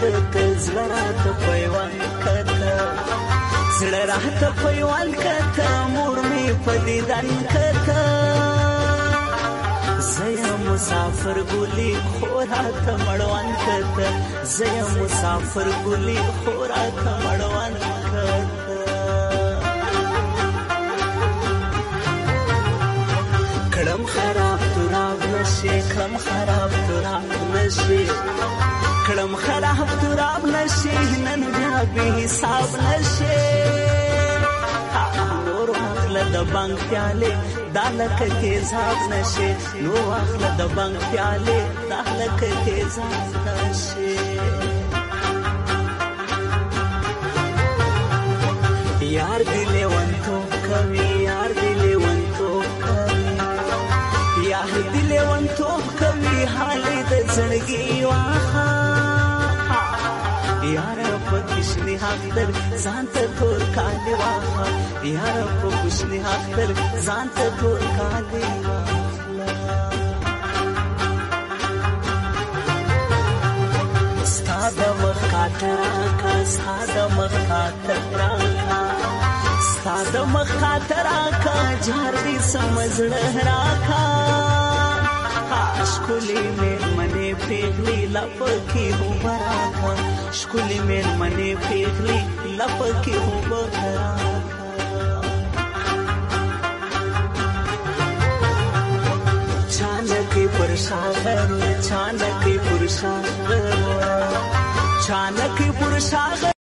کته زړه راته پیوند کته زړه راته پیوند کته مور مې په دیدن کته زه یم مسافر ګلي خو راته مړوند کته زه یم مسافر ګلي خو راته مړوند کته کړم خراب تراب نشي کړم خراب تراب نشي کړم خراب تراب نشي نن بیا به حساب نشي نور اخله د بانک پیاله دالک کې حساب نشي نور اخله د بانک پیاله دالک کې حساب نشي یار دې ونتو کوي یار دې ونتو یار دې ونتو کوي حالې د زړګي واخا یار په کښنی حاضر ځان ته ټول کالي واخا یار په کښنی حاضر ځان ته ټول کالي ستاد مخ کاتراکا ستاد مخ کاتراکا ستاد مخ کاتراکا جار دې سمزړه راکا شکلی میر منی پیغلی لپکی ہو براکا شکلی میر منی پیغلی لپکی ہو براکا چانکی پرشاغر چانکی پرشاغر چانکی پرشاغر